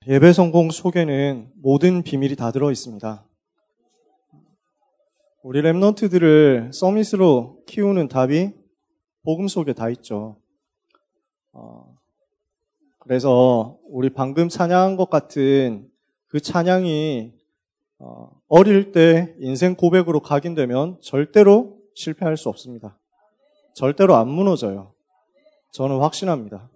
예배 성공 속에는 모든 비밀이 다 들어 있습니다. 우리 랩런트들을 서밋으로 키우는 답이 복음 속에 다 있죠. 그래서 우리 방금 찬양한 것 같은 그 찬양이 어릴 때 인생 고백으로 각인되면 절대로 실패할 수 없습니다. 절대로 안 무너져요. 저는 확신합니다.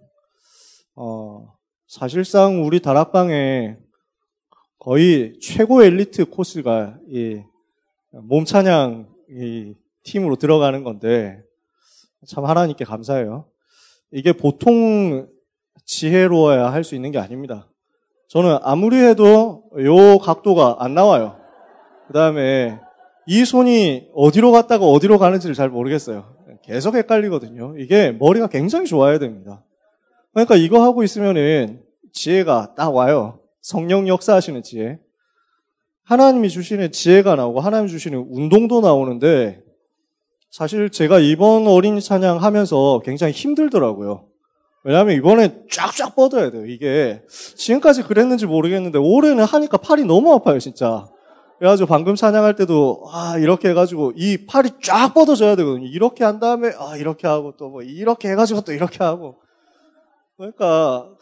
사실상 우리 다락방에 거의 최고 엘리트 코스가 이 몸찬양 이 팀으로 들어가는 건데 참 하나님께 감사해요. 이게 보통 지혜로워야 할 수 있는 게 아닙니다. 저는 아무리 해도 요 각도가 안 나와요. 그 다음에 이 손이 어디로 갔다가 어디로 가는지를 잘 모르겠어요. 계속 헷갈리거든요. 이게 머리가 굉장히 좋아야 됩니다. 그러니까 이거 하고 있으면은 지혜가 딱 와요. 성령 역사하시는 지혜. 하나님이 주시는 지혜가 나오고 하나님이 주시는 운동도 나오는데 사실 제가 이번 어린이 찬양 하면서 굉장히 힘들더라고요. 왜냐하면 이번에 쫙쫙 뻗어야 돼요. 이게 지금까지 그랬는지 모르겠는데 올해는 하니까 팔이 너무 아파요, 진짜. 그래가지고 방금 찬양할 때도 이렇게 해가지고 이 팔이 쫙 뻗어져야 되거든요. 이렇게 한 다음에 이렇게 하고 또 뭐 이렇게 해가지고 또 이렇게 하고. 그러니까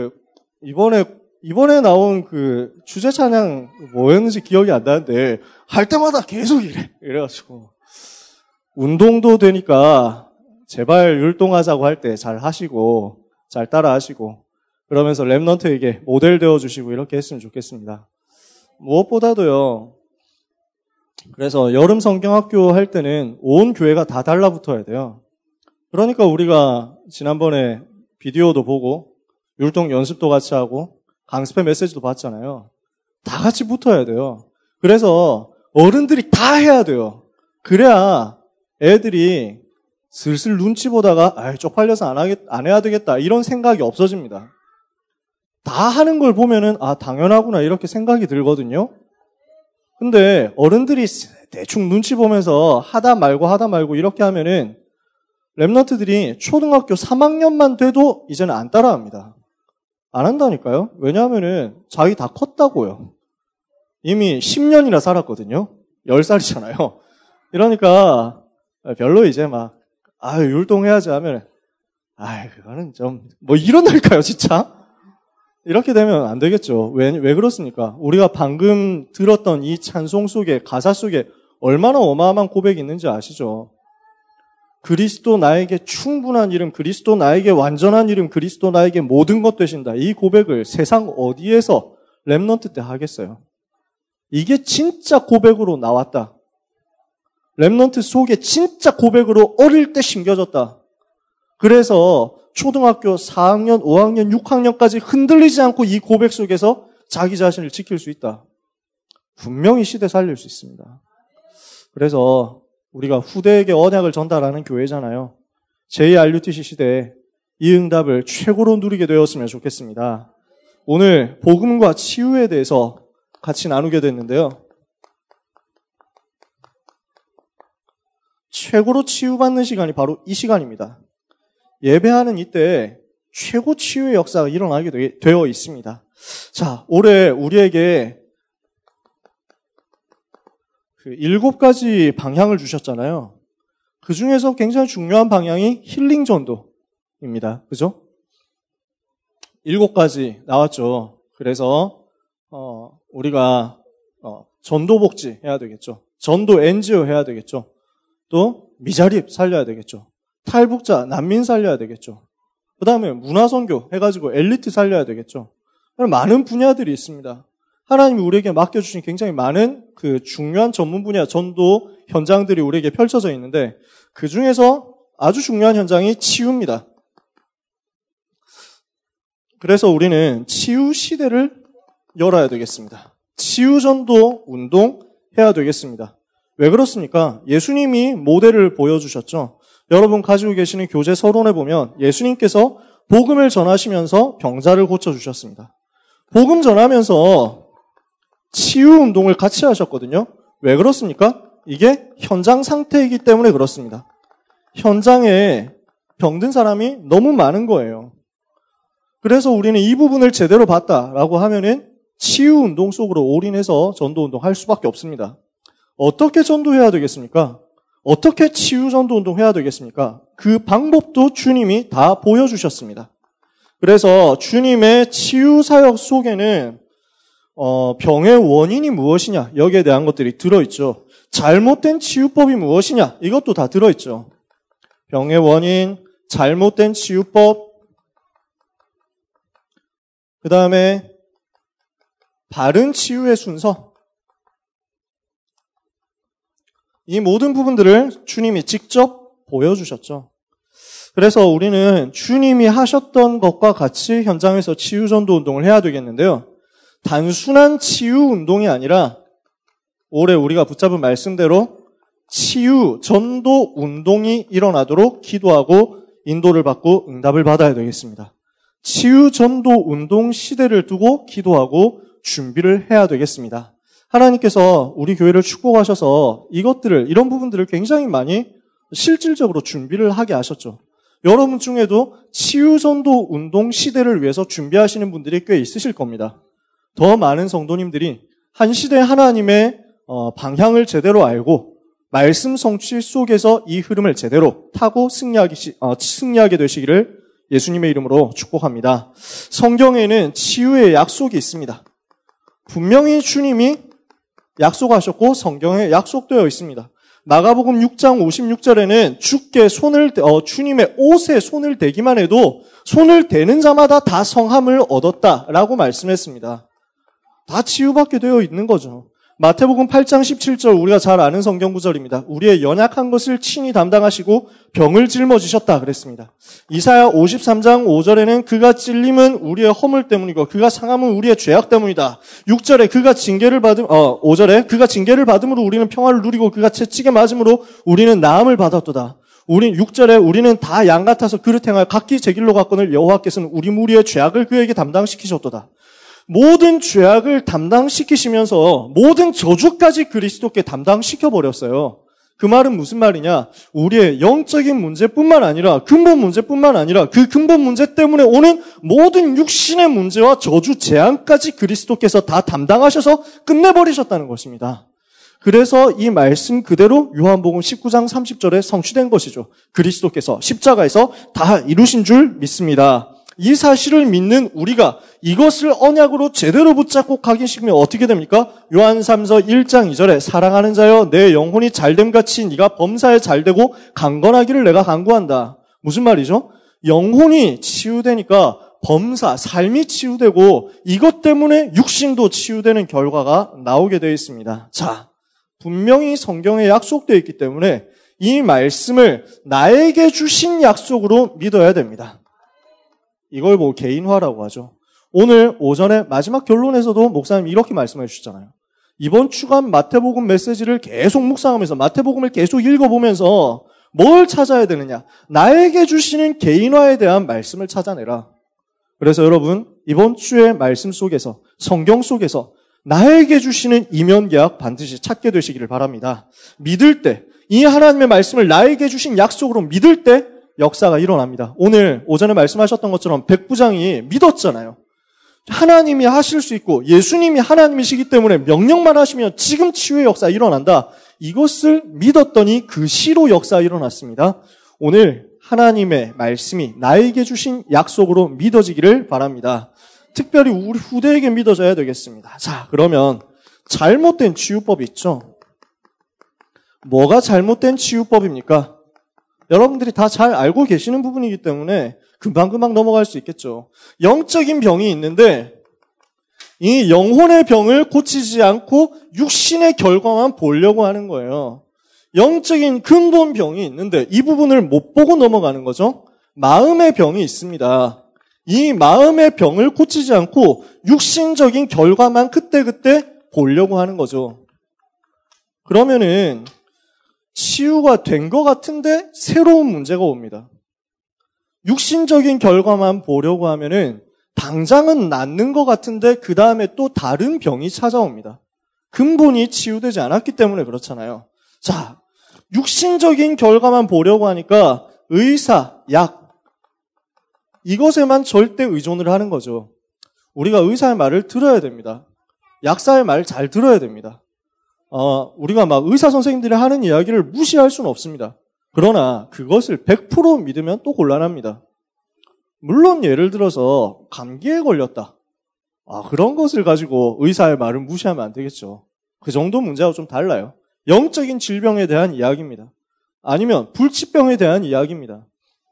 이번에 나온 그 주제 찬양 뭐였는지 기억이 안 나는데 할 때마다 계속 이래가지고 운동도 되니까 제발 율동하자고 할 때 잘 하시고 잘 따라 하시고 그러면서 랩런트에게 모델 되어주시고 이렇게 했으면 좋겠습니다. 무엇보다도요. 그래서 여름 성경학교 할 때는 온 교회가 다 달라붙어야 돼요. 그러니까 우리가 지난번에 비디오도 보고 율동 연습도 같이 하고 강습회 메시지도 봤잖아요. 다 같이 붙어야 돼요. 그래서 어른들이 다 해야 돼요. 그래야 애들이 슬슬 눈치 보다가 쪽팔려서 안 해야 되겠다 이런 생각이 없어집니다. 다 하는 걸 보면은 당연하구나 이렇게 생각이 들거든요. 근데 어른들이 대충 눈치 보면서 하다 말고 이렇게 하면은 랩런트들이 초등학교 3학년만 돼도 이제는 안 따라합니다. 안 한다니까요. 왜냐하면은 자기 다 컸다고요. 이미 10년이나 살았거든요. 10살이잖아요. 이러니까 별로 이제 율동해야지 하면 그거는 좀 이런다니까요, 진짜. 이렇게 되면 안 되겠죠. 왜 그렇습니까? 우리가 방금 들었던 이 찬송 속에 가사 속에 얼마나 어마어마한 고백이 있는지 아시죠? 그리스도 나에게 충분한 이름, 그리스도 나에게 완전한 이름, 그리스도 나에게 모든 것 되신다. 이 고백을 세상 어디에서 랩런트 때 하겠어요? 이게 진짜 고백으로 나왔다. 랩런트 속에 진짜 고백으로 어릴 때 심겨졌다. 그래서 초등학교 4학년, 5학년, 6학년까지 흔들리지 않고 이 고백 속에서 자기 자신을 지킬 수 있다. 분명히 시대 살릴 수 있습니다. 그래서 우리가 후대에게 언약을 전달하는 교회잖아요. JRUTC 시대에 이 응답을 최고로 누리게 되었으면 좋겠습니다. 오늘 복음과 치유에 대해서 같이 나누게 됐는데요. 최고로 치유받는 시간이 바로 이 시간입니다. 예배하는 이때 최고 치유의 역사가 일어나게 되어 있습니다. 자, 올해 우리에게 7가지 방향을 주셨잖아요. 그 중에서 굉장히 중요한 방향이 힐링 전도입니다. 그죠? 7가지 나왔죠. 그래서 우리가 전도 복지 해야 되겠죠. 전도 NGO 해야 되겠죠. 또 미자립 살려야 되겠죠. 탈북자, 난민 살려야 되겠죠. 그 다음에 문화선교 해가지고 엘리트 살려야 되겠죠. 많은 분야들이 있습니다. 하나님이 우리에게 맡겨주신 굉장히 많은 그 중요한 전문 분야, 전도 현장들이 우리에게 펼쳐져 있는데 그 중에서 아주 중요한 현장이 치유입니다. 그래서 우리는 치유 시대를 열어야 되겠습니다. 치유 전도 운동 해야 되겠습니다. 왜 그렇습니까? 예수님이 모델을 보여주셨죠. 여러분 가지고 계시는 교재 서론에 보면 예수님께서 복음을 전하시면서 병자를 고쳐주셨습니다. 복음 전하면서 치유 운동을 같이 하셨거든요. 왜 그렇습니까? 이게 현장 상태이기 때문에 그렇습니다. 현장에 병든 사람이 너무 많은 거예요. 그래서 우리는 이 부분을 제대로 봤다라고 하면은 치유 운동 속으로 올인해서 전도 운동 할 수밖에 없습니다. 어떻게 전도해야 되겠습니까? 어떻게 치유 전도 운동 해야 되겠습니까? 그 방법도 주님이 다 보여주셨습니다. 그래서 주님의 치유 사역 속에는 병의 원인이 무엇이냐 여기에 대한 것들이 들어있죠. 잘못된 치유법이 무엇이냐 이것도 다 들어있죠. 병의 원인, 잘못된 치유법, 그 다음에 바른 치유의 순서, 이 모든 부분들을 주님이 직접 보여주셨죠. 그래서 우리는 주님이 하셨던 것과 같이 현장에서 치유전도 운동을 해야 되겠는데요. 단순한 치유 운동이 아니라 올해 우리가 붙잡은 말씀대로 치유 전도 운동이 일어나도록 기도하고 인도를 받고 응답을 받아야 되겠습니다. 치유 전도 운동 시대를 두고 기도하고 준비를 해야 되겠습니다. 하나님께서 우리 교회를 축복하셔서 이런 부분들을 굉장히 많이 실질적으로 준비를 하게 하셨죠. 여러분 중에도 치유전도 운동 시대를 위해서 준비하시는 분들이 꽤 있으실 겁니다. 더 많은 성도님들이 한 시대 하나님의 방향을 제대로 알고 말씀 성취 속에서 이 흐름을 제대로 타고 승리하게 되시기를 예수님의 이름으로 축복합니다. 성경에는 치유의 약속이 있습니다. 분명히 주님이 약속하셨고 성경에 약속되어 있습니다. 마가복음 6장 56절에는 주님의 옷에 손을 대기만 해도 손을 대는 자마다 다 성함을 얻었다라고 말씀했습니다. 다 치유받게 되어 있는 거죠. 마태복음 8장 17절 우리가 잘 아는 성경 구절입니다. 우리의 연약한 것을 친히 담당하시고 병을 짊어지셨다 그랬습니다. 이사야 53장 5절에는 그가 찔림은 우리의 허물 때문이고 그가 상함은 우리의 죄악 때문이다. 6절에 5절에 그가 징계를 받음으로 우리는 평화를 누리고 그가 채찍에 맞음으로 우리는 나음을 받았도다. 6절에 우리는 다 양 같아서 그릇 행하여 각기 제 길로 갔거늘 여호와께서는 우리 무리의 죄악을 그에게 담당시키셨도다. 모든 죄악을 담당시키시면서 모든 저주까지 그리스도께 담당시켜버렸어요. 그 말은 무슨 말이냐? 우리의 영적인 문제뿐만 아니라 근본 문제뿐만 아니라 그 근본 문제 때문에 오는 모든 육신의 문제와 저주 재앙까지 그리스도께서 다 담당하셔서 끝내버리셨다는 것입니다. 그래서 이 말씀 그대로 요한복음 19장 30절에 성취된 것이죠. 그리스도께서 십자가에서 다 이루신 줄 믿습니다. 이 사실을 믿는 우리가 이것을 언약으로 제대로 붙잡고 각인시키면 어떻게 됩니까? 요한 3서 1장 2절에 사랑하는 자여 내 영혼이 잘됨같이 네가 범사에 잘되고 강건하기를 내가 간구한다. 무슨 말이죠? 영혼이 치유되니까 범사, 삶이 치유되고 이것 때문에 육신도 치유되는 결과가 나오게 되어 있습니다. 자, 분명히 성경에 약속되어 있기 때문에 이 말씀을 나에게 주신 약속으로 믿어야 됩니다. 이걸 개인화라고 하죠. 오늘 오전에 마지막 결론에서도 목사님 이렇게 말씀해 주셨잖아요. 이번 주간 마태복음 메시지를 계속 묵상하면서 마태복음을 계속 읽어보면서 뭘 찾아야 되느냐? 나에게 주시는 개인화에 대한 말씀을 찾아내라. 그래서 여러분 이번 주의 말씀 속에서 성경 속에서 나에게 주시는 이면계약 반드시 찾게 되시기를 바랍니다. 믿을 때 이 하나님의 말씀을 나에게 주신 약속으로 믿을 때 역사가 일어납니다. 오늘 오전에 말씀하셨던 것처럼 백부장이 믿었잖아요. 하나님이 하실 수 있고 예수님이 하나님이시기 때문에 명령만 하시면 지금 치유의 역사 일어난다. 이것을 믿었더니 그 시로 역사 일어났습니다. 오늘 하나님의 말씀이 나에게 주신 약속으로 믿어지기를 바랍니다. 특별히 우리 후대에게 믿어져야 되겠습니다. 자, 그러면 잘못된 치유법이 있죠. 뭐가 잘못된 치유법입니까? 여러분들이 다 잘 알고 계시는 부분이기 때문에 금방금방 넘어갈 수 있겠죠. 영적인 병이 있는데 이 영혼의 병을 고치지 않고 육신의 결과만 보려고 하는 거예요. 영적인 근본 병이 있는데 이 부분을 못 보고 넘어가는 거죠. 마음의 병이 있습니다. 이 마음의 병을 고치지 않고 육신적인 결과만 그때그때 보려고 하는 거죠. 그러면은 치유가 된 것 같은데 새로운 문제가 옵니다. 육신적인 결과만 보려고 하면은 당장은 낫는 것 같은데 그 다음에 또 다른 병이 찾아옵니다. 근본이 치유되지 않았기 때문에 그렇잖아요. 자, 육신적인 결과만 보려고 하니까 의사, 약, 이것에만 절대 의존을 하는 거죠. 우리가 의사의 말을 들어야 됩니다. 약사의 말 잘 들어야 됩니다. 우리가 막 의사 선생님들이 하는 이야기를 무시할 수는 없습니다. 그러나 그것을 100% 믿으면 또 곤란합니다. 물론 예를 들어서 감기에 걸렸다. 그런 것을 가지고 의사의 말을 무시하면 안 되겠죠. 그 정도 문제하고 좀 달라요. 영적인 질병에 대한 이야기입니다. 아니면 불치병에 대한 이야기입니다.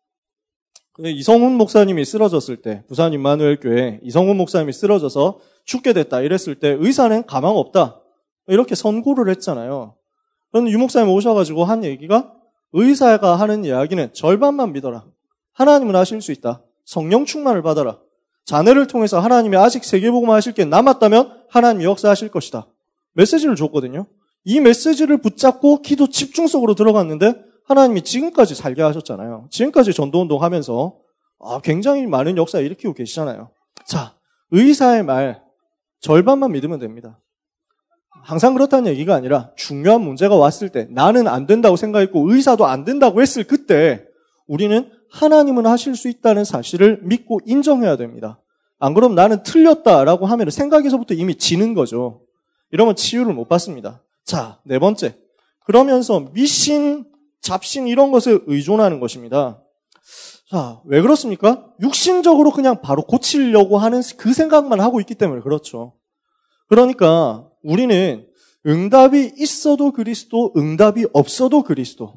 이성훈 목사님이 쓰러졌을 때, 부산 임마누엘 교회 이성훈 목사님이 쓰러져서 죽게 됐다 이랬을 때 의사는 가망 없다 이렇게 선고를 했잖아요. 그런데 유 목사님 오셔가지고 한 얘기가 의사가 하는 이야기는 절반만 믿어라. 하나님은 하실 수 있다. 성령 충만을 받아라. 자네를 통해서 하나님이 아직 세계복음화 하실 게 남았다면 하나님이 역사하실 것이다. 메시지를 줬거든요. 이 메시지를 붙잡고 기도 집중 속으로 들어갔는데 하나님이 지금까지 살게 하셨잖아요. 지금까지 전도운동 하면서 굉장히 많은 역사 일으키고 계시잖아요. 자, 의사의 말 절반만 믿으면 됩니다. 항상 그렇다는 얘기가 아니라 중요한 문제가 왔을 때 나는 안 된다고 생각했고 의사도 안 된다고 했을 그때 우리는 하나님은 하실 수 있다는 사실을 믿고 인정해야 됩니다. 안 그럼 나는 틀렸다라고 하면 생각에서부터 이미 지는 거죠. 이러면 치유를 못 받습니다. 자, 네 번째. 그러면서 미신, 잡신 이런 것을 의존하는 것입니다. 자, 왜 그렇습니까? 육신적으로 그냥 바로 고치려고 하는 그 생각만 하고 있기 때문에 그렇죠. 그러니까 우리는 응답이 있어도 그리스도, 응답이 없어도 그리스도.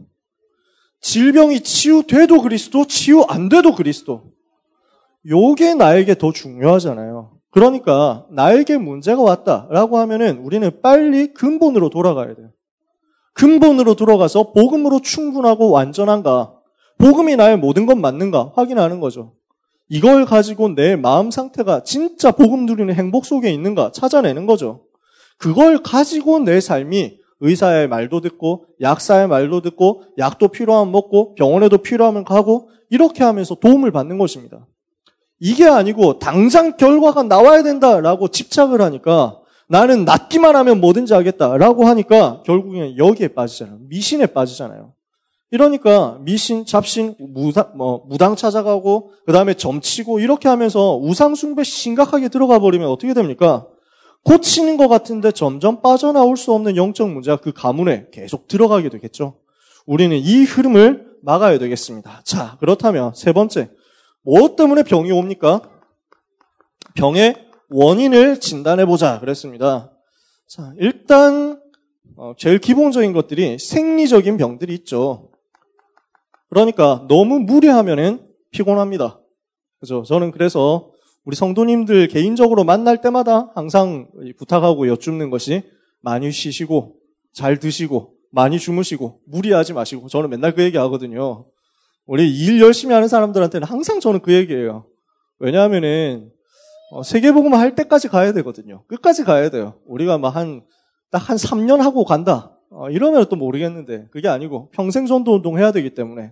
질병이 치유돼도 그리스도, 치유 안 돼도 그리스도. 요게 나에게 더 중요하잖아요. 그러니까 나에게 문제가 왔다라고 하면은 우리는 빨리 근본으로 돌아가야 돼요. 근본으로 들어가서 복음으로 충분하고 완전한가, 복음이 나의 모든 것 맞는가 확인하는 거죠. 이걸 가지고 내 마음 상태가 진짜 복음 누리는 행복 속에 있는가 찾아내는 거죠. 그걸 가지고 내 삶이 의사의 말도 듣고 약사의 말도 듣고 약도 필요하면 먹고 병원에도 필요하면 가고 이렇게 하면서 도움을 받는 것입니다. 이게 아니고 당장 결과가 나와야 된다라고 집착을 하니까 나는 낫기만 하면 뭐든지 하겠다라고 하니까 결국엔 여기에 빠지잖아요. 미신에 빠지잖아요. 이러니까 미신, 잡신, 무당 찾아가고 그 다음에 점치고 이렇게 하면서 우상숭배 심각하게 들어가 버리면 어떻게 됩니까? 고치는 것 같은데 점점 빠져나올 수 없는 영적 문제가 그 가문에 계속 들어가게 되겠죠. 우리는 이 흐름을 막아야 되겠습니다. 자, 그렇다면 세 번째. 무엇 때문에 병이 옵니까? 병의 원인을 진단해보자 그랬습니다. 자, 일단 제일 기본적인 것들이 생리적인 병들이 있죠. 그러니까 너무 무리하면은 피곤합니다. 그죠? 저는 그래서 우리 성도님들 개인적으로 만날 때마다 항상 부탁하고 여쭙는 것이 많이 쉬시고 잘 드시고 많이 주무시고 무리하지 마시고 저는 맨날 그 얘기 하거든요. 우리 일 열심히 하는 사람들한테는 항상 저는 그 얘기예요. 왜냐하면은 세계복음화 할 때까지 가야 되거든요. 끝까지 가야 돼요. 우리가 막 딱 한 3년 하고 간다. 이러면 또 모르겠는데 그게 아니고 평생 전도운동 해야 되기 때문에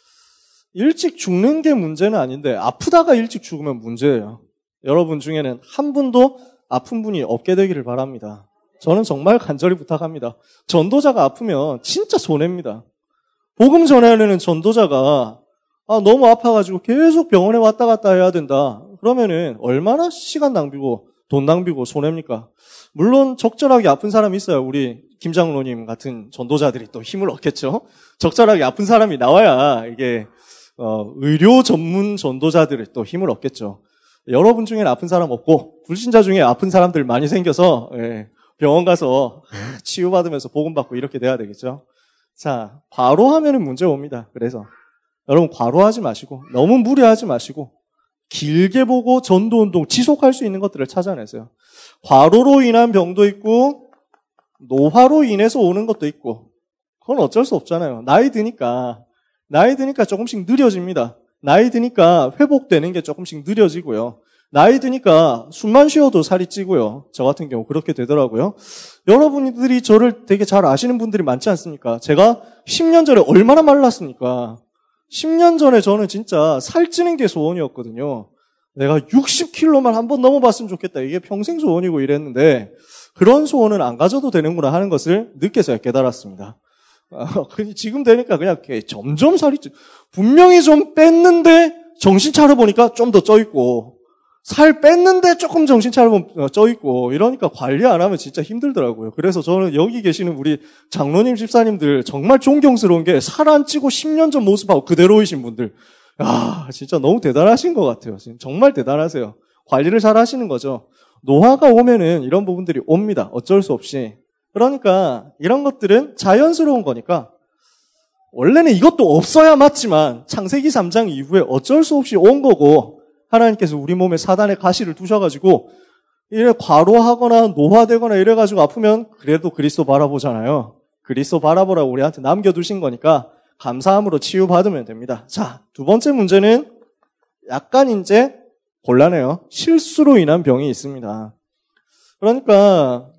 일찍 죽는 게 문제는 아닌데 아프다가 일찍 죽으면 문제예요. 여러분 중에는 한 분도 아픈 분이 없게 되기를 바랍니다. 저는 정말 간절히 부탁합니다. 전도자가 아프면 진짜 손해입니다. 복음 전하려는 전도자가 너무 아파가지고 계속 병원에 왔다 갔다 해야 된다. 그러면은 얼마나 시간 낭비고 돈 낭비고 손해입니까? 물론 적절하게 아픈 사람이 있어요. 우리 김 장로님 같은 전도자들이 또 힘을 얻겠죠. 적절하게 아픈 사람이 나와야 이게 의료 전문 전도자들이 또 힘을 얻겠죠. 여러분 중에는 아픈 사람 없고 불신자 중에 아픈 사람들 많이 생겨서 병원 가서 치유받으면서 복음받고 이렇게 돼야 되겠죠. 자, 과로하면은 문제 옵니다. 그래서 여러분 과로하지 마시고 너무 무리하지 마시고 길게 보고 전도운동 지속할 수 있는 것들을 찾아내세요. 과로로 인한 병도 있고 노화로 인해서 오는 것도 있고 그건 어쩔 수 없잖아요. 나이 드니까 조금씩 느려집니다. 나이 드니까 회복되는 게 조금씩 느려지고요. 나이 드니까 숨만 쉬어도 살이 찌고요. 저 같은 경우 그렇게 되더라고요. 여러분들이 저를 되게 잘 아시는 분들이 많지 않습니까? 제가 10년 전에 얼마나 말랐습니까? 10년 전에 저는 진짜 살찌는 게 소원이었거든요. 내가 60kg만 한번 넘어봤으면 좋겠다. 이게 평생 소원이고 이랬는데 그런 소원은 안 가져도 되는구나 하는 것을 늦게서야 깨달았습니다. 지금 되니까 그냥 점점 살이 분명히 좀 뺐는데 정신 차려보니까 좀 더 쪄있고, 살 뺐는데 조금 정신 차려보면 쪄있고, 이러니까 관리 안 하면 진짜 힘들더라고요. 그래서 저는 여기 계시는 우리 장로님, 집사님들 정말 존경스러운 게 살 안 찌고 10년 전 모습하고 그대로이신 분들. 야, 진짜 너무 대단하신 것 같아요. 정말 대단하세요. 관리를 잘 하시는 거죠. 노화가 오면은 이런 부분들이 옵니다. 어쩔 수 없이. 그러니까 이런 것들은 자연스러운 거니까 원래는 이것도 없어야 맞지만 창세기 3장 이후에 어쩔 수 없이 온 거고 하나님께서 우리 몸에 사단의 가시를 두셔가지고 이래 과로하거나 노화되거나 이래가지고 아프면 그래도 그리스도 바라보잖아요. 그리스도 바라보라고 우리한테 남겨두신 거니까 감사함으로 치유받으면 됩니다. 자, 두 번째 문제는 약간 이제 곤란해요. 실수로 인한 병이 있습니다. 그러니까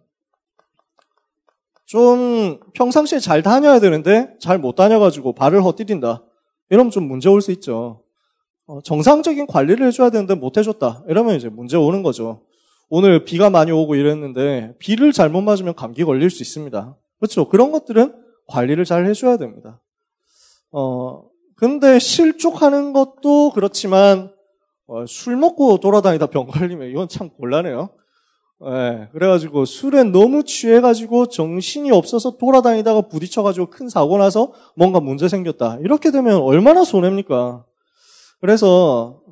좀 평상시에 잘 다녀야 되는데 잘 못 다녀가지고 발을 헛디딘다. 이러면 좀 문제 올 수 있죠. 정상적인 관리를 해줘야 되는데 못 해줬다. 이러면 이제 문제 오는 거죠. 오늘 비가 많이 오고 이랬는데 비를 잘못 맞으면 감기 걸릴 수 있습니다. 그렇죠. 그런 것들은 관리를 잘 해줘야 됩니다. 근데 실족하는 것도 그렇지만 술 먹고 돌아다니다 병 걸리면 이건 참 곤란해요. 네, 그래가지고 술에 너무 취해가지고 정신이 없어서 돌아다니다가 부딪혀가지고 큰 사고 나서 뭔가 문제 생겼다. 이렇게 되면 얼마나 손해입니까? 그래서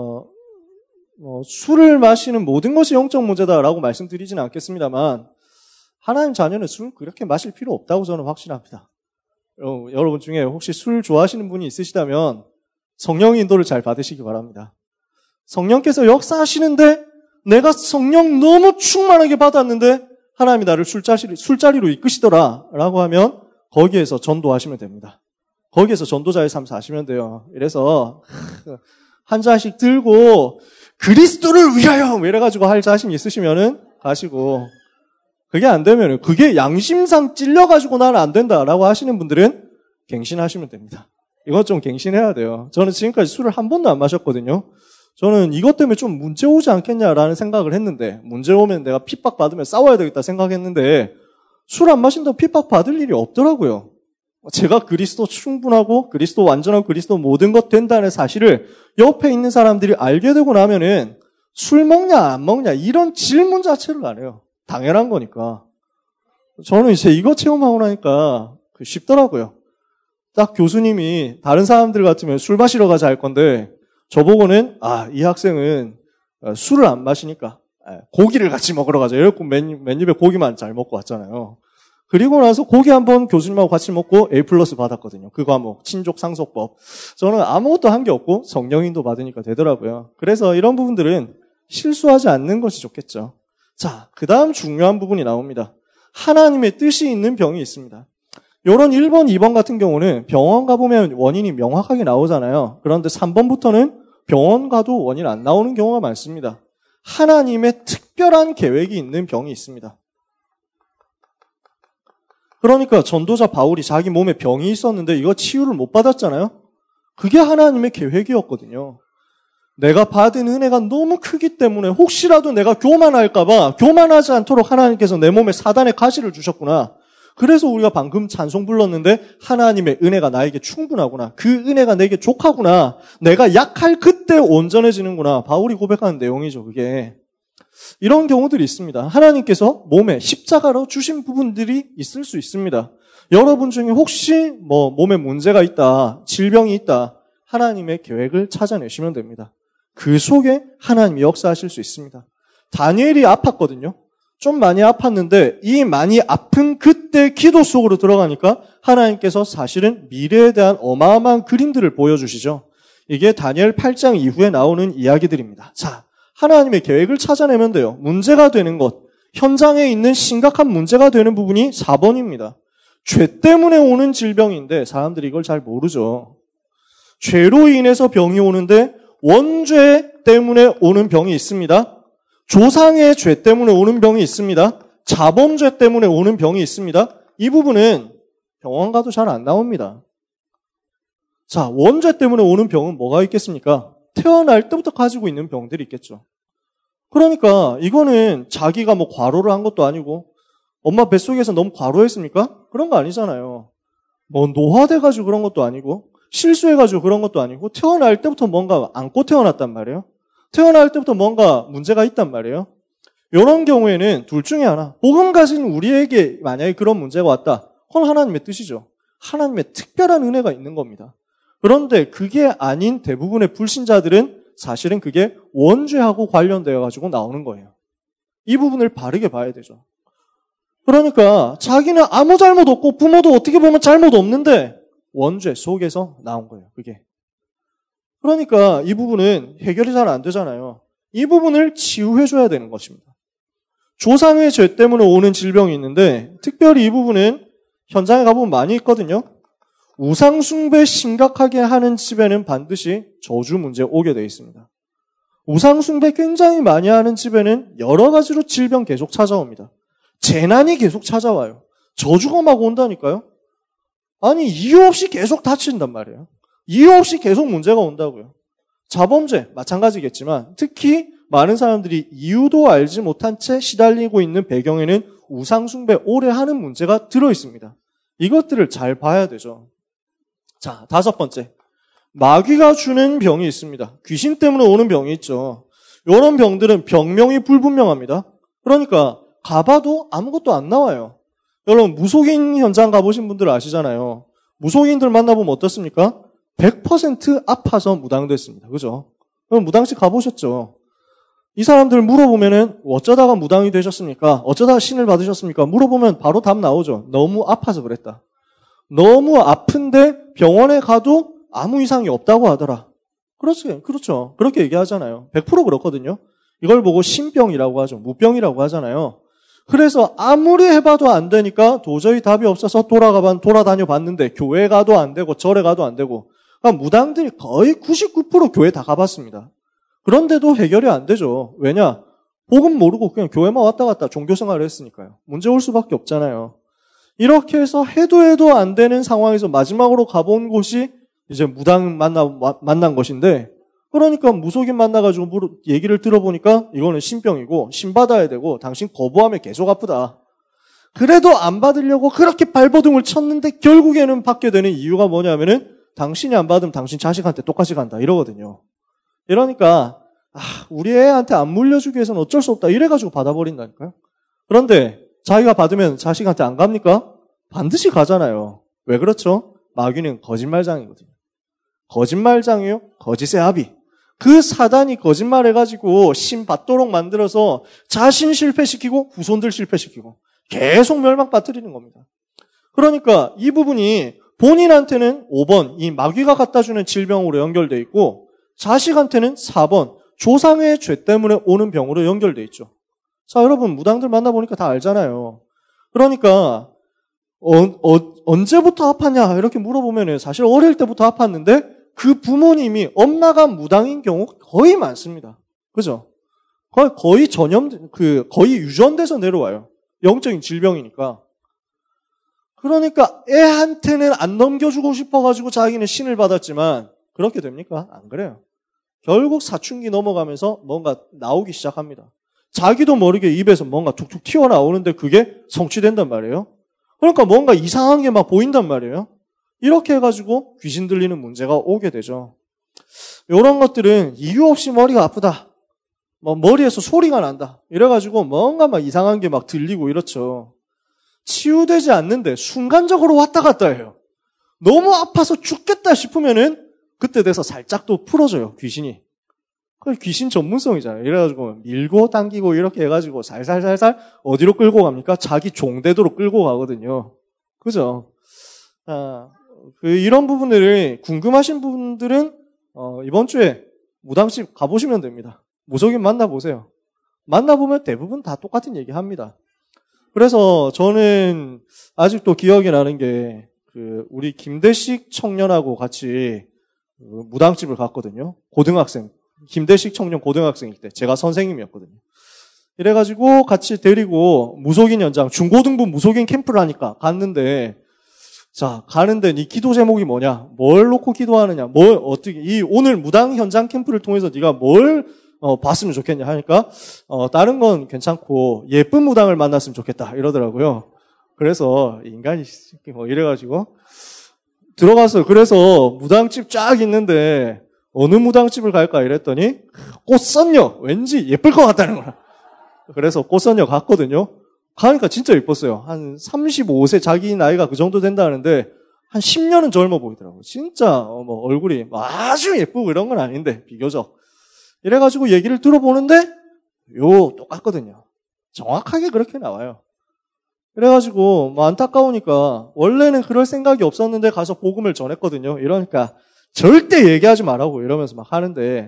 술을 마시는 모든 것이 영적 문제다라고 말씀드리지는 않겠습니다만 하나님 자녀는 술 그렇게 마실 필요 없다고 저는 확신합니다. 여러분 중에 혹시 술 좋아하시는 분이 있으시다면 성령의 인도를 잘 받으시기 바랍니다. 성령께서 역사하시는데 내가 성령 너무 충만하게 받았는데 하나님이 나를 술자리로 이끄시더라 라고 하면 거기에서 전도하시면 됩니다. 거기에서 전도자의 삶 사시면 돼요. 이래서 한 잔씩 들고 그리스도를 위하여 이래가지고 할 자신 있으시면은 가시고 그게 안 되면은 그게 양심상 찔려가지고 나는 안 된다라고 하시는 분들은 갱신하시면 됩니다. 이건 좀 갱신해야 돼요. 저는 지금까지 술을 한 번도 안 마셨거든요. 저는 이것 때문에 좀 문제 오지 않겠냐라는 생각을 했는데 문제 오면 내가 핍박받으면 싸워야 되겠다 생각했는데 술 안 마신다고 핍박받을 일이 없더라고요. 제가 그리스도 충분하고 그리스도 완전한 그리스도 모든 것 된다는 사실을 옆에 있는 사람들이 알게 되고 나면은 술 먹냐 안 먹냐 이런 질문 자체를 안 해요. 당연한 거니까. 저는 이제 이거 체험하고 나니까 쉽더라고요. 딱 교수님이 다른 사람들 같으면 술 마시러 가자 할 건데 저보고는 이 학생은 술을 안 마시니까 고기를 같이 먹으러 가자. 이렇게 맨입에 고기만 잘 먹고 왔잖아요. 그리고 나서 고기 한번 교수님하고 같이 먹고 A+ 받았거든요. 그 과목 친족 상속법. 저는 아무것도 한 게 없고 성령인도 받으니까 되더라고요. 그래서 이런 부분들은 실수하지 않는 것이 좋겠죠. 자, 그 다음 중요한 부분이 나옵니다. 하나님의 뜻이 있는 병이 있습니다. 요런 1번, 2번 같은 경우는 병원 가보면 원인이 명확하게 나오잖아요. 그런데 3번부터는 병원 가도 원인 안 나오는 경우가 많습니다. 하나님의 특별한 계획이 있는 병이 있습니다. 그러니까 전도자 바울이 자기 몸에 병이 있었는데 이거 치유를 못 받았잖아요. 그게 하나님의 계획이었거든요. 내가 받은 은혜가 너무 크기 때문에 혹시라도 내가 교만할까봐 교만하지 않도록 하나님께서 내 몸에 사단의 가시를 주셨구나. 그래서 우리가 방금 찬송 불렀는데 하나님의 은혜가 나에게 충분하구나. 그 은혜가 내게 족하구나. 내가 약할 그때 온전해지는구나. 바울이 고백하는 내용이죠. 그게. 이런 경우들이 있습니다. 하나님께서 몸에 십자가로 주신 부분들이 있을 수 있습니다. 여러분 중에 혹시 몸에 문제가 있다, 질병이 있다, 하나님의 계획을 찾아내시면 됩니다. 그 속에 하나님이 역사하실 수 있습니다. 다니엘이 아팠거든요. 좀 많이 아팠는데 이 많이 아픈 그때 기도 속으로 들어가니까 하나님께서 사실은 미래에 대한 어마어마한 그림들을 보여주시죠. 이게 다니엘 8장 이후에 나오는 이야기들입니다. 자, 하나님의 계획을 찾아내면 돼요. 문제가 되는 것, 현장에 있는 심각한 문제가 되는 부분이 4번입니다. 죄 때문에 오는 질병인데 사람들이 이걸 잘 모르죠. 죄로 인해서 병이 오는데 원죄 때문에 오는 병이 있습니다. 조상의 죄 때문에 오는 병이 있습니다. 자범죄 때문에 오는 병이 있습니다. 이 부분은 병원 가도 잘 안 나옵니다. 자, 원죄 때문에 오는 병은 뭐가 있겠습니까? 태어날 때부터 가지고 있는 병들이 있겠죠. 그러니까 이거는 자기가 과로를 한 것도 아니고 엄마 뱃속에서 너무 과로했습니까? 그런 거 아니잖아요. 노화돼가지고 그런 것도 아니고 실수해가지고 그런 것도 아니고 태어날 때부터 뭔가 안고 태어났단 말이에요. 태어날 때부터 뭔가 문제가 있단 말이에요. 이런 경우에는 둘 중에 하나. 복음 가진 우리에게 만약에 그런 문제가 왔다. 그건 하나님의 뜻이죠. 하나님의 특별한 은혜가 있는 겁니다. 그런데 그게 아닌 대부분의 불신자들은 사실은 그게 원죄하고 관련되어 가지고 나오는 거예요. 이 부분을 바르게 봐야 되죠. 그러니까 자기는 아무 잘못 없고 부모도 어떻게 보면 잘못 없는데 원죄 속에서 나온 거예요. 그게. 그러니까 이 부분은 해결이 잘 안 되잖아요. 이 부분을 치유해줘야 되는 것입니다. 조상의 죄 때문에 오는 질병이 있는데 특별히 이 부분은 현장에 가보면 많이 있거든요. 우상 숭배 심각하게 하는 집에는 반드시 저주 문제 오게 되어 있습니다. 우상 숭배 굉장히 많이 하는 집에는 여러 가지로 질병 계속 찾아옵니다. 재난이 계속 찾아와요. 저주가 막 온다니까요. 아니 이유 없이 계속 다친단 말이에요. 이유 없이 계속 문제가 온다고요. 자범죄 마찬가지겠지만 특히 많은 사람들이 이유도 알지 못한 채 시달리고 있는 배경에는 우상 숭배 오래 하는 문제가 들어 있습니다. 이것들을 잘 봐야 되죠. 자, 5번째. 마귀가 주는 병이 있습니다. 귀신 때문에 오는 병이 있죠. 이런 병들은 병명이 불분명합니다. 그러니까 가봐도 아무것도 안 나와요. 여러분 무속인 현장 가보신 분들 아시잖아요. 무속인들 만나보면 어떻습니까? 100% 아파서 무당됐습니다. 그죠? 그럼 무당집 가보셨죠? 이 사람들 물어보면은 어쩌다가 무당이 되셨습니까? 어쩌다가 신을 받으셨습니까? 물어보면 바로 답 나오죠. 너무 아파서 그랬다. 너무 아픈데 병원에 가도 아무 이상이 없다고 하더라. 그렇죠. 그렇게 얘기하잖아요. 100% 그렇거든요. 이걸 보고 신병이라고 하죠. 무병이라고 하잖아요. 그래서 아무리 해봐도 안 되니까 도저히 답이 없어서 돌아다녀 봤는데 교회 가도 안 되고 절에 가도 안 되고 그러니까 무당들이 거의 99% 교회 다 가봤습니다. 그런데도 해결이 안 되죠. 왜냐? 복음 모르고 그냥 교회만 왔다 갔다 종교생활을 했으니까요. 문제 올 수밖에 없잖아요. 이렇게 해서 해도 안 되는 상황에서 마지막으로 가본 곳이 이제 무당 만난 것인데 그러니까 무속인 만나가지고 얘기를 들어보니까 이거는 신병이고 신 받아야 되고 당신 거부하면 계속 아프다. 그래도 안 받으려고 그렇게 발버둥을 쳤는데 결국에는 받게 되는 이유가 뭐냐면은 당신이 안 받으면 당신 자식한테 똑같이 간다 이러거든요. 이러니까 우리 애한테 안 물려주기 위해서는 어쩔 수 없다 이래가지고 받아버린다니까요. 그런데 자기가 받으면 자식한테 안 갑니까? 반드시 가잖아요. 왜 그렇죠? 마귀는 거짓말장이거든요. 거짓말장이요? 거짓의 아비. 그 사단이 거짓말해가지고 신 받도록 만들어서 자신 실패시키고 후손들 실패시키고 계속 멸망 빠뜨리는 겁니다. 그러니까 이 부분이 본인한테는 5번 이 마귀가 갖다주는 질병으로 연결돼 있고 자식한테는 4번 조상의 죄 때문에 오는 병으로 연결돼 있죠. 자, 여러분 무당들 만나보니까 다 알잖아요. 그러니까 언제부터 아팠냐 이렇게 물어보면 사실 어릴 때부터 아팠는데 그 부모님이 엄마가 무당인 경우 거의 많습니다. 그죠? 거의 거의 유전돼서 내려와요. 영적인 질병이니까. 그러니까 애한테는 안 넘겨주고 싶어가지고 자기는 신을 받았지만 그렇게 됩니까? 안 그래요. 결국 사춘기 넘어가면서 뭔가 나오기 시작합니다. 자기도 모르게 입에서 뭔가 툭툭 튀어나오는데 그게 성취된단 말이에요. 그러니까 뭔가 이상한 게 막 보인단 말이에요. 이렇게 해가지고 귀신 들리는 문제가 오게 되죠. 이런 것들은 이유 없이 머리가 아프다. 머리에서 소리가 난다. 이래가지고 뭔가 막 이상한 게 막 들리고 이렇죠. 치유되지 않는데 순간적으로 왔다 갔다 해요. 너무 아파서 죽겠다 싶으면은 그때 돼서 살짝 또 풀어져요, 귀신이. 그게 귀신 전문성이잖아요. 이래가지고 밀고 당기고 이렇게 해가지고 살살살살 어디로 끌고 갑니까? 자기 종대도로 끌고 가거든요. 그죠? 이런 부분들을 궁금하신 분들은 이번 주에 무당집 가보시면 됩니다. 무속인 만나보세요. 만나보면 대부분 다 똑같은 얘기 합니다. 그래서 저는 아직도 기억이 나는 게 우리 김대식 청년하고 같이 무당집을 갔거든요. 고등학생. 김대식 청년 고등학생일 때 제가 선생님이었거든요. 이래가지고 같이 데리고 무속인 현장 중고등부 무속인 캠프를 하니까 갔는데 자 가는데 네 기도 제목이 뭐냐? 뭘 놓고 기도하느냐? 오늘 무당 현장 캠프를 통해서 네가 뭘 봤으면 좋겠냐 하니까 다른 건 괜찮고 예쁜 무당을 만났으면 좋겠다 이러더라고요. 그래서 인간이 이래가지고 들어갔어요. 그래서 무당집 쫙 있는데 어느 무당집을 갈까 이랬더니 꽃선녀 왠지 예쁠 것 같다는 거야. 그래서 꽃선녀 갔거든요. 가니까 진짜 예뻤어요. 한 35세 자기 나이가 그 정도 된다는데 한 10년은 젊어 보이더라고요. 진짜 뭐 얼굴이 아주 예쁘고 이런 건 아닌데 비교적. 이래가지고 얘기를 들어보는데 똑같거든요. 정확하게 그렇게 나와요. 그래가지고 뭐 안타까우니까 원래는 그럴 생각이 없었는데 가서 복음을 전했거든요. 이러니까 절대 얘기하지 말라고 이러면서 막 하는데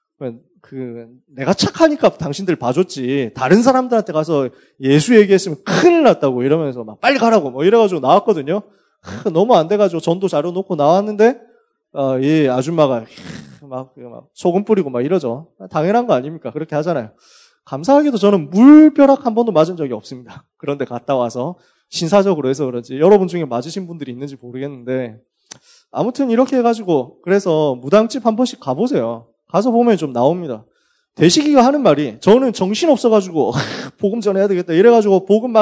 내가 착하니까 당신들 봐줬지 다른 사람들한테 가서 예수 얘기했으면 큰일 났다고 이러면서 막 빨리 가라고 뭐 이래가지고 나왔거든요. 너무 안 돼가지고 전도 자료 놓고 나왔는데 이 아줌마가 막 소금 뿌리고 막 이러죠. 당연한 거 아닙니까? 그렇게 하잖아요. 감사하게도 저는 물벼락 한 번도 맞은 적이 없습니다. 그런데 갔다 와서 신사적으로 해서 그런지 여러분 중에 맞으신 분들이 있는지 모르겠는데 아무튼 이렇게 해가지고 그래서 무당집 한 번씩 가보세요. 가서 보면 좀 나옵니다. 대식이가 하는 말이 저는 정신없어가지고 복음 전해야 되겠다 이래가지고 복음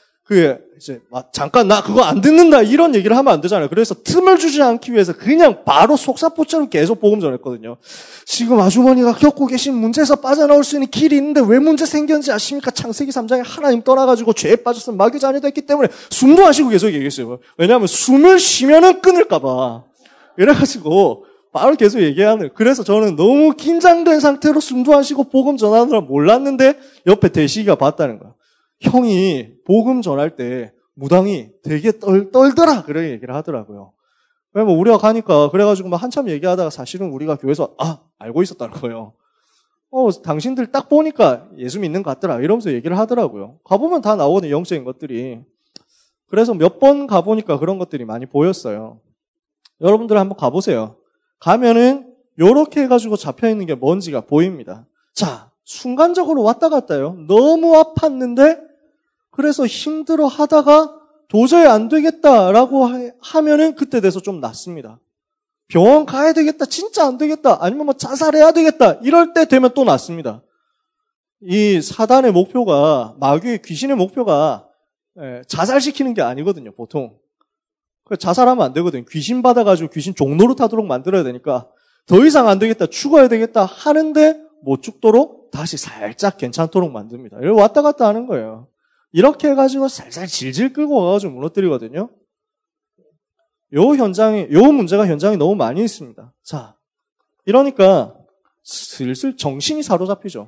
잠깐 나 그거 안 듣는다 이런 얘기를 하면 안 되잖아요. 그래서 틈을 주지 않기 위해서 그냥 바로 속사포처럼 계속 복음 전했거든요. 지금 아주머니가 겪고 계신 문제에서 빠져나올 수 있는 길이 있는데 왜 문제 생겼는지 아십니까? 창세기 3장에 하나님 떠나가지고 죄에 빠졌으면 마귀 자녀가 됐기 때문에 숨도 안 쉬고 계속 얘기했어요. 왜냐하면 숨을 쉬면은 끊을까봐. 이래가지고 바로 계속 얘기하는. 그래서 저는 너무 긴장된 상태로 숨도 안 쉬고 복음 전하느라 몰랐는데 옆에 대식이가 봤다는 거야. 형이 복음 전할 때 무당이 되게 떨더라. 그런 얘기를 하더라고요. 왜냐면 우리가 가니까 그래가지고 막 한참 얘기하다가 사실은 우리가 교회에서 알고 있었다는 거예요. 당신들 딱 보니까 예수 믿는 것 같더라. 이러면서 얘기를 하더라고요. 가보면 다 나오거든요. 영적인 것들이. 그래서 몇 번 가보니까 그런 것들이 많이 보였어요. 여러분들 한번 가보세요. 가면은 요렇게 해가지고 잡혀있는 게 뭔지가 보입니다. 자, 순간적으로 왔다 갔다요. 너무 아팠는데 그래서 힘들어 하다가 도저히 안 되겠다라고 하면은 그때 돼서 좀 낫습니다. 병원 가야 되겠다, 진짜 안 되겠다, 아니면 뭐 자살해야 되겠다, 이럴 때 되면 또 낫습니다. 이 사단의 목표가, 마귀의 귀신의 목표가 자살시키는 게 아니거든요, 보통. 자살하면 안 되거든요. 귀신 받아가지고 귀신 종노릇 하도록 만들어야 되니까 더 이상 안 되겠다, 죽어야 되겠다 하는데 못 죽도록 다시 살짝 괜찮도록 만듭니다. 이렇게 왔다 갔다 하는 거예요. 이렇게 해가지고 살살 질질 끌고 와가지고 무너뜨리거든요. 요 문제가 현장에 너무 많이 있습니다. 자, 이러니까 슬슬 정신이 사로잡히죠.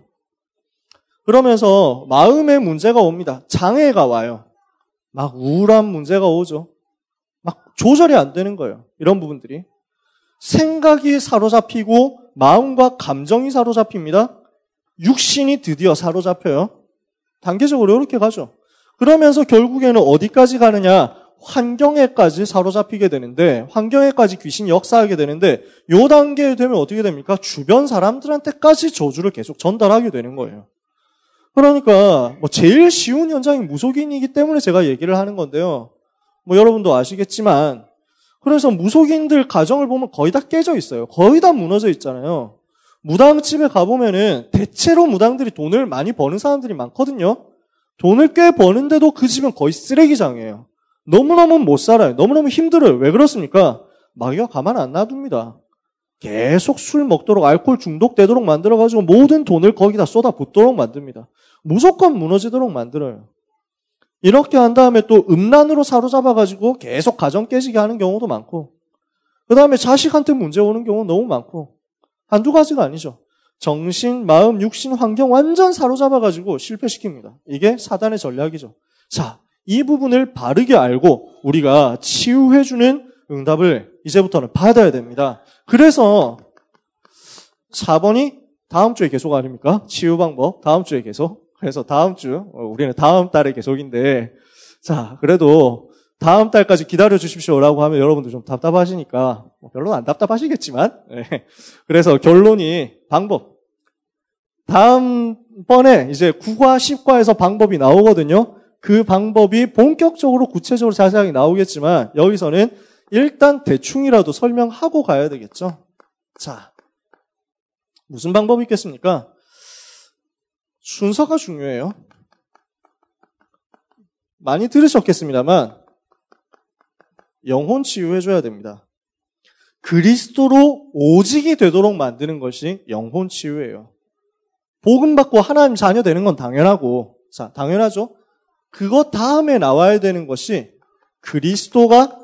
그러면서 마음의 문제가 옵니다. 장애가 와요. 막 우울한 문제가 오죠. 막 조절이 안 되는 거예요. 이런 부분들이. 생각이 사로잡히고 마음과 감정이 사로잡힙니다. 육신이 드디어 사로잡혀요. 단계적으로 이렇게 가죠. 그러면서 결국에는 어디까지 가느냐? 환경에까지 사로잡히게 되는데, 환경에까지 귀신이 역사하게 되는데, 요 단계에 되면 어떻게 됩니까? 주변 사람들한테까지 저주를 계속 전달하게 되는 거예요. 그러니까 제일 쉬운 현장이 무속인이기 때문에 제가 얘기를 하는 건데요. 여러분도 아시겠지만, 그래서 무속인들 가정을 보면 거의 다 깨져 있어요. 거의 다 무너져 있잖아요. 무당집에 가보면은 대체로 무당들이 돈을 많이 버는 사람들이 많거든요. 돈을 꽤 버는데도 그 집은 거의 쓰레기장이에요. 너무너무 못 살아요. 너무너무 힘들어요. 왜 그렇습니까? 마귀가 가만 안 놔둡니다. 계속 술 먹도록 알코올 중독되도록 만들어가지고 모든 돈을 거기다 쏟아붓도록 만듭니다. 무조건 무너지도록 만들어요. 이렇게 한 다음에 또 음란으로 사로잡아가지고 계속 가정 깨지게 하는 경우도 많고, 그 다음에 자식한테 문제 오는 경우 너무 많고, 한두 가지가 아니죠. 정신, 마음, 육신, 환경 완전 사로잡아가지고 실패시킵니다. 이게 사단의 전략이죠. 자, 이 부분을 바르게 알고 우리가 치유해주는 응답을 이제부터는 받아야 됩니다. 그래서 4번이 다음 주에 계속 아닙니까? 치유 방법 다음 주에 계속. 그래서 다음 주, 우리는 다음 달에 계속인데, 자, 그래도 다음 달까지 기다려 주십시오라고 하면 여러분들 좀 답답하시니까, 별로는 안 답답하시겠지만, 네. 그래서 결론이 방법. 다음번에 이제 9과 10과에서 방법이 나오거든요. 그 방법이 본격적으로 구체적으로 자세하게 나오겠지만, 여기서는 일단 대충이라도 설명하고 가야 되겠죠. 자, 무슨 방법이 있겠습니까? 순서가 중요해요. 많이 들으셨겠습니다만 영혼 치유해줘야 됩니다. 그리스도로 오직이 되도록 만드는 것이 영혼 치유예요. 복음 받고 하나님 자녀 되는 건 당연하고, 자, 당연하죠. 그것 다음에 나와야 되는 것이 그리스도가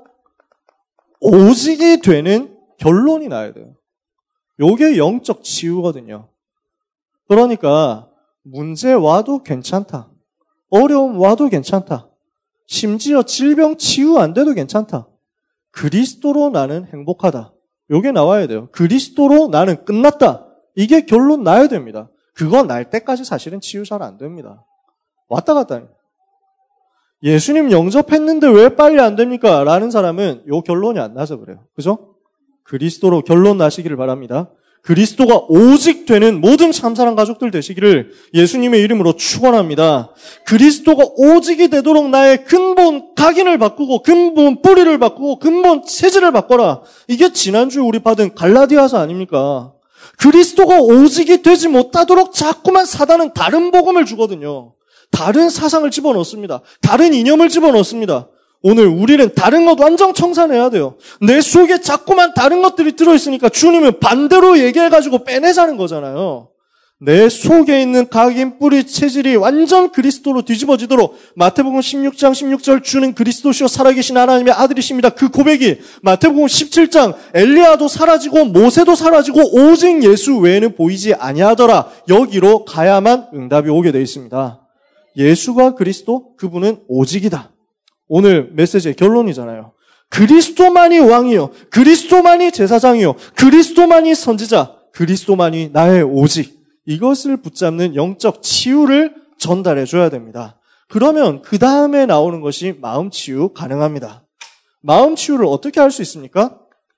오직이 되는 결론이 나야 돼요. 요게 영적 치유거든요. 그러니까 문제 와도 괜찮다. 어려움 와도 괜찮다. 심지어 질병 치유 안 돼도 괜찮다. 그리스도로 나는 행복하다. 요게 나와야 돼요. 그리스도로 나는 끝났다. 이게 결론 나야 됩니다. 그거 날 때까지 사실은 치유 잘 안 됩니다. 왔다 갔다. 예수님 영접했는데 왜 빨리 안 됩니까? 라는 사람은 요 결론이 안 나서 그래요. 그죠? 그리스도로 결론 나시기를 바랍니다. 그리스도가 오직 되는 모든 참사랑 가족들 되시기를 예수님의 이름으로 축원합니다. 그리스도가 오직이 되도록 나의 근본 각인을 바꾸고 근본 뿌리를 바꾸고 근본 체질을 바꿔라. 이게 지난주 우리 받은 갈라디아서 아닙니까? 그리스도가 오직이 되지 못하도록 자꾸만 사단은 다른 복음을 주거든요. 다른 사상을 집어넣습니다. 다른 이념을 집어넣습니다. 오늘 우리는 다른 것 완전 청산해야 돼요. 내 속에 자꾸만 다른 것들이 들어있으니까 주님은 반대로 얘기해가지고 빼내자는 거잖아요. 내 속에 있는 각인, 뿌리, 체질이 완전 그리스도로 뒤집어지도록 마태복음 16장 16절 주는 그리스도시요 살아계신 하나님의 아들이십니다. 그 고백이 마태복음 17장 엘리야도 사라지고 모세도 사라지고 오직 예수 외에는 보이지 아니하더라. 여기로 가야만 응답이 오게 되어 있습니다. 예수가 그리스도, 그분은 오직이다. 오늘 메시지의 결론이잖아요. 그리스도만이 왕이요. 그리스도만이 제사장이요. 그리스도만이 선지자. 그리스도만이 나의 오직. 이것을 붙잡는 영적 치유를 전달해 줘야 됩니다. 그러면 그 다음에 나오는 것이 마음 치유 가능합니다. 마음 치유를 어떻게 할 수 있습니까?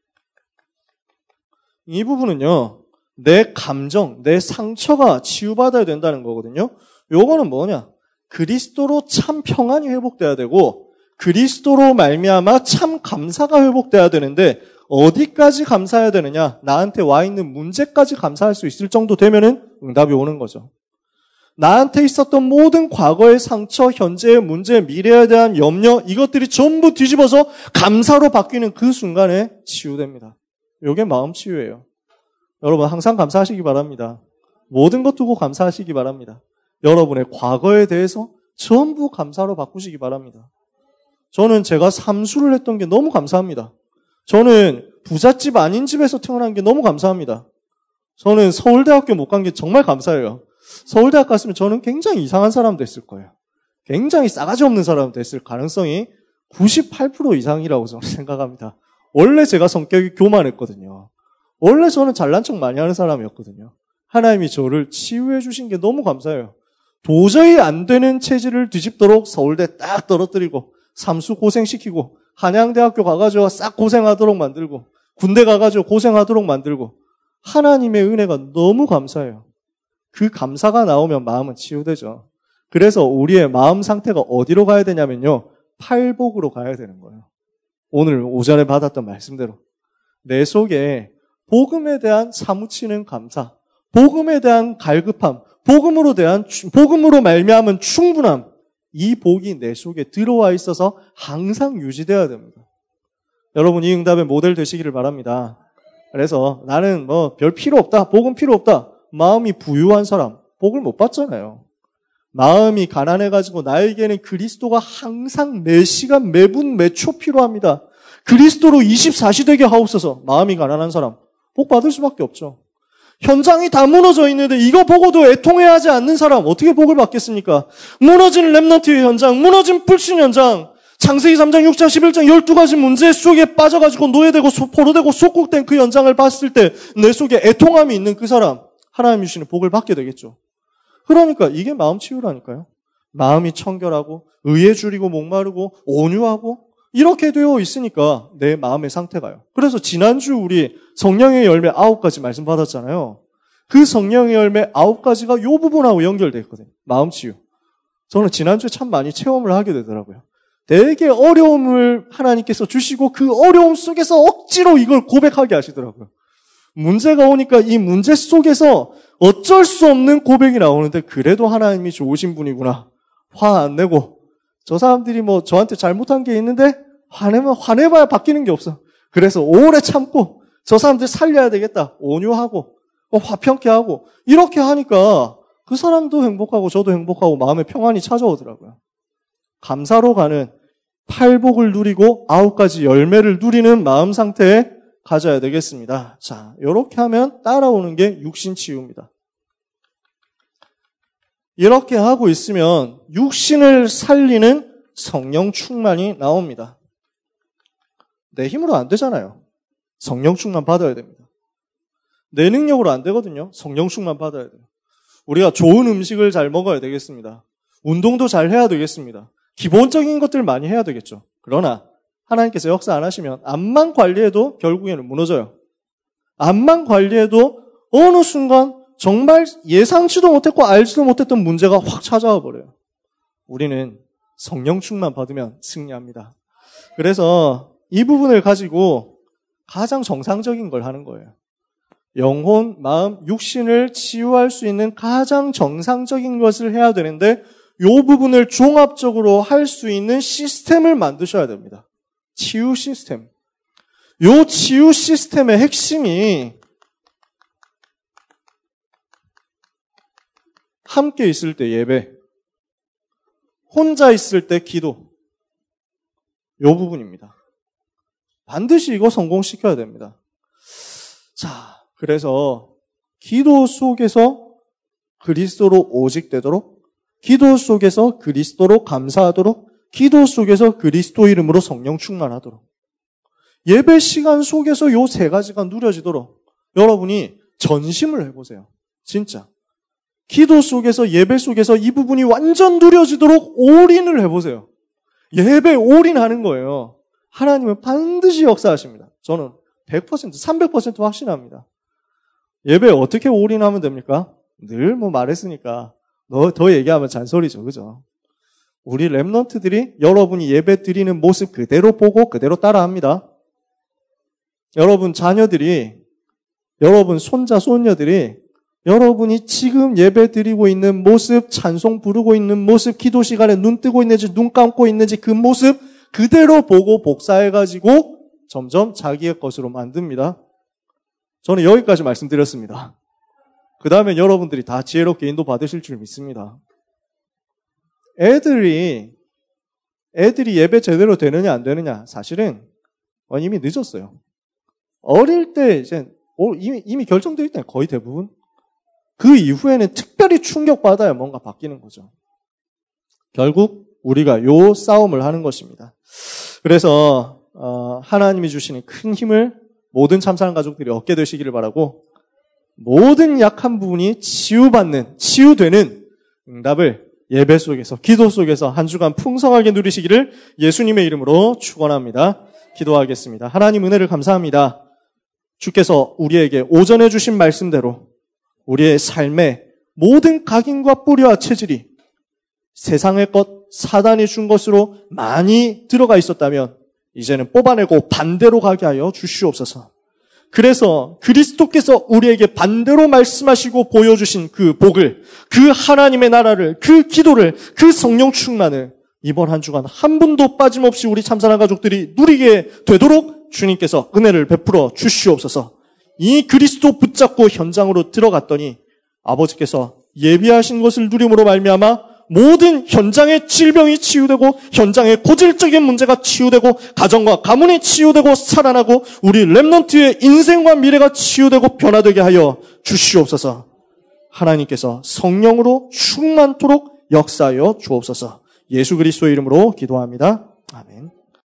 이 부분은요. 내 감정, 내 상처가 치유받아야 된다는 거거든요. 요거는 뭐냐? 그리스도로 참 평안이 회복돼야 되고 그리스도로 말미암아 참 감사가 회복돼야 되는데 어디까지 감사해야 되느냐? 나한테 와 있는 문제까지 감사할 수 있을 정도 되면은 응답이 오는 거죠. 나한테 있었던 모든 과거의 상처, 현재의 문제, 미래에 대한 염려 이것들이 전부 뒤집어서 감사로 바뀌는 그 순간에 치유됩니다. 이게 마음 치유예요. 여러분 항상 감사하시기 바랍니다. 모든 것 두고 감사하시기 바랍니다. 여러분의 과거에 대해서 전부 감사로 바꾸시기 바랍니다. 저는 제가 삼수를 했던 게 너무 감사합니다. 저는 부잣집 아닌 집에서 태어난 게 너무 감사합니다. 저는 서울대학교 못 간 게 정말 감사해요. 서울대학 갔으면 저는 굉장히 이상한 사람 됐을 거예요. 굉장히 싸가지 없는 사람 됐을 가능성이 98% 이상이라고 저는 생각합니다. 원래 제가 성격이 교만했거든요. 원래 저는 잘난 척 많이 하는 사람이었거든요. 하나님이 저를 치유해 주신 게 너무 감사해요. 도저히 안 되는 체질을 뒤집도록 서울대 딱 떨어뜨리고 삼수 고생시키고 한양대학교 가가지고 싹 고생하도록 만들고 군대 가가지고 고생하도록 만들고 하나님의 은혜가 너무 감사해요. 그 감사가 나오면 마음은 치유되죠. 그래서 우리의 마음 상태가 어디로 가야 되냐면요. 팔복으로 가야 되는 거예요. 오늘 오전에 받았던 말씀대로 내 속에 복음에 대한 사무치는 감사, 복음에 대한 갈급함, 복음으로 말미암은 충분함, 이 복이 내 속에 들어와 있어서 항상 유지되어야 됩니다. 여러분 이 응답의 모델 되시기를 바랍니다. 그래서 나는 별 필요 없다, 복음 필요 없다. 마음이 부유한 사람 복을 못 받잖아요. 마음이 가난해가지고 나에게는 그리스도가 항상 매 시간 매분 매초 필요합니다. 그리스도로 24시 되게 하옵소서. 마음이 가난한 사람 복 받을 수밖에 없죠. 현장이 다 무너져 있는데 이거 보고도 애통해하지 않는 사람 어떻게 복을 받겠습니까? 무너진 렘넌트의 현장, 무너진 불신 현장, 창세기 3장, 6장, 11장 12가지 문제 속에 빠져가지고 노예되고 포로되고 속국된 그 현장을 봤을 때 내 속에 애통함이 있는 그 사람 하나님이 주시는 복을 받게 되겠죠. 그러니까 이게 마음 치유라니까요. 마음이 청결하고 의에 줄이고 목마르고 온유하고 이렇게 되어 있으니까 내 마음의 상태가요. 그래서 지난주 우리 성령의 열매 9가지 말씀 받았잖아요. 그 성령의 열매 9가지가 이 부분하고 연결되어 있거든요. 마음 치유. 저는 지난주에 참 많이 체험을 하게 되더라고요. 되게 어려움을 하나님께서 주시고 그 어려움 속에서 억지로 이걸 고백하게 하시더라고요. 문제가 오니까 이 문제 속에서 어쩔 수 없는 고백이 나오는데 그래도 하나님이 좋으신 분이구나. 화 안 내고 저 사람들이 저한테 잘못한 게 있는데 화내봐야 바뀌는 게 없어. 그래서 오래 참고 저 사람들 살려야 되겠다. 온유하고 화평케 하고 이렇게 하니까 그 사람도 행복하고 저도 행복하고 마음의 평안이 찾아오더라고요. 감사로 가는 팔복을 누리고 9가지 열매를 누리는 마음 상태에 가져야 되겠습니다. 자, 이렇게 하면 따라오는 게 육신치유입니다. 이렇게 하고 있으면 육신을 살리는 성령 충만이 나옵니다. 내 힘으로 안 되잖아요. 성령 충만 받아야 됩니다. 내 능력으로 안 되거든요. 성령 충만 받아야 돼요. 우리가 좋은 음식을 잘 먹어야 되겠습니다. 운동도 잘 해야 되겠습니다. 기본적인 것들 많이 해야 되겠죠. 그러나 하나님께서 역사 안 하시면 암만 관리해도 결국에는 무너져요. 암만 관리해도 어느 순간 정말 예상치도 못했고 알지도 못했던 문제가 확 찾아와 버려요. 우리는 성령 충만 받으면 승리합니다. 그래서 이 부분을 가지고 가장 정상적인 걸 하는 거예요. 영혼, 마음, 육신을 치유할 수 있는 가장 정상적인 것을 해야 되는데 이 부분을 종합적으로 할 수 있는 시스템을 만드셔야 됩니다. 치유 시스템. 이 치유 시스템의 핵심이 함께 있을 때 예배, 혼자 있을 때 기도. 이 부분입니다. 반드시 이거 성공시켜야 됩니다. 자, 그래서 기도 속에서 그리스도로 오직 되도록, 기도 속에서 그리스도로 감사하도록, 기도 속에서 그리스도 이름으로 성령 충만하도록, 예배 시간 속에서 요 3가지가 누려지도록 여러분이 전심을 해보세요. 진짜. 기도 속에서 예배 속에서 이 부분이 완전 누려지도록 올인을 해보세요. 예배에 올인하는 거예요. 하나님은 반드시 역사하십니다. 저는 100%, 300% 확신합니다. 예배에 어떻게 올인하면 됩니까? 늘 말했으니까 더 얘기하면 잔소리죠. 그죠? 우리 랩런트들이 여러분이 예배 드리는 모습 그대로 보고 그대로 따라합니다. 여러분 자녀들이, 여러분 손자, 손녀들이 여러분이 지금 예배 드리고 있는 모습, 찬송 부르고 있는 모습, 기도 시간에 눈 뜨고 있는지 눈 감고 있는지 그 모습 그대로 보고 복사해가지고 점점 자기의 것으로 만듭니다. 저는 여기까지 말씀드렸습니다. 그 다음에 여러분들이 다 지혜롭게 인도 받으실 줄 믿습니다. 애들이 예배 제대로 되느냐 안 되느냐 사실은 이미 늦었어요. 어릴 때 이제 이미 결정되어 있다. 거의 대부분. 그 이후에는 특별히 충격받아야 뭔가 바뀌는 거죠. 결국 우리가 요 싸움을 하는 것입니다. 그래서 하나님이 주시는 큰 힘을 모든 참사랑 가족들이 얻게 되시기를 바라고, 모든 약한 부분이 치유되는 응답을 예배 속에서, 기도 속에서 한 주간 풍성하게 누리시기를 예수님의 이름으로 축원합니다. 기도하겠습니다. 하나님 은혜를 감사합니다. 주께서 우리에게 오전에 주신 말씀대로 우리의 삶에 모든 각인과 뿌리와 체질이 세상의 것, 사단이 준 것으로 많이 들어가 있었다면 이제는 뽑아내고 반대로 가게 하여 주시옵소서. 그래서 그리스도께서 우리에게 반대로 말씀하시고 보여주신 그 복을, 그 하나님의 나라를, 그 기도를, 그 성령 충만을 이번 한 주간 한 분도 빠짐없이 우리 참사랑 가족들이 누리게 되도록 주님께서 은혜를 베풀어 주시옵소서. 이 그리스도 붙잡고 현장으로 들어갔더니 아버지께서 예비하신 것을 누림으로 말미암아 모든 현장의 질병이 치유되고 현장의 고질적인 문제가 치유되고 가정과 가문이 치유되고 살아나고 우리 랩넌트의 인생과 미래가 치유되고 변화되게 하여 주시옵소서. 하나님께서 성령으로 충만토록 역사하여 주옵소서. 예수 그리스도의 이름으로 기도합니다. 아멘.